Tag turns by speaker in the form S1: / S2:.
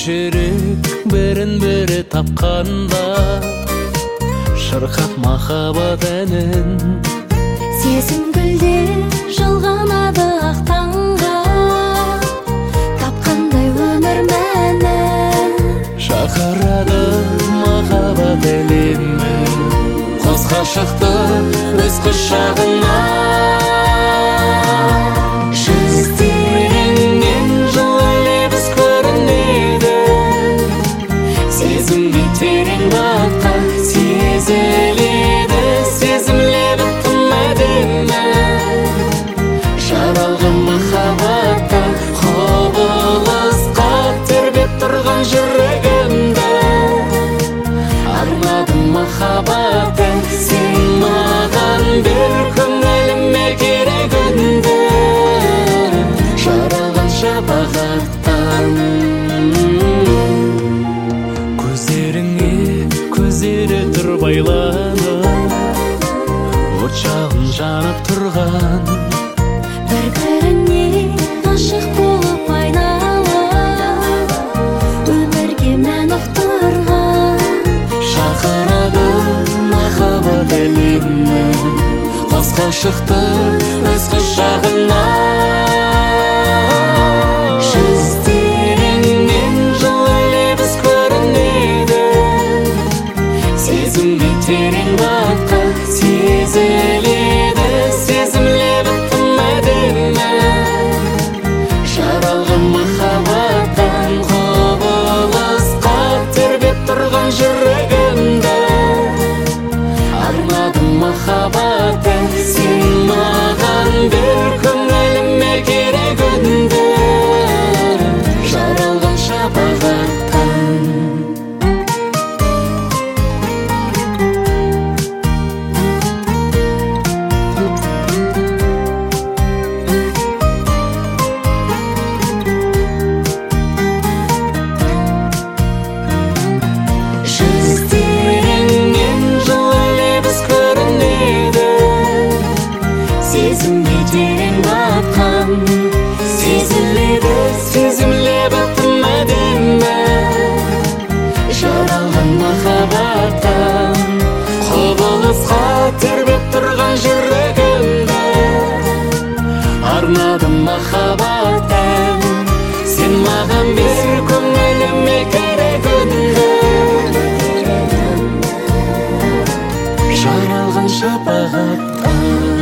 S1: жүрек бірін-бірі тапқанда шырқап махаббат әнін.
S2: Сезім гүлдер жылғанады ақ таңға, тапқандай өмір мәнін.
S1: Шақырады махаббат әлемі, қос ғашықты өз құшағына. Жүздеріңнен жылы лебіз көрінеді, сезімге терең батқан сезіледі. Сезім лебі тым әдемі, жаралған махаббатта құбылысқа тербеп тұрған жүрегімді. Арнадым махаббатын, сен маған бер көңіліме керек үнді, жаралған шапағаттан. Көздеріңе көздері тұр байланып, от жалын жанып тұрған.
S2: Бір-біріне ғашық болып айналып, өмірге мән ұқтырған.
S1: Шақырады махаббат әлемі, қос ғашықты өз құшағына. Жүздеріңнен жылы лебіз көрінеді, сезімге терең батқан сезіледі. Сезім лебі тым әдемі, жаралған махаббаттан құбылысқа тербеп тұрған жүрегімді. Арнадым махаббатын, сен маған бер көңіліме керек үнді, жаралған шапағаттан. Жүздеріңнен жылы лебіз көрінеді, сезімге терең батқан сезіледі. Сезім лебі тым әдемі, жаралған махаббаттан құбылысқа тербеп тұрған жүрегімді. Арнадым махаббаттан, сен маған бер көңіліме керек үнді, жаралған шапағаттан.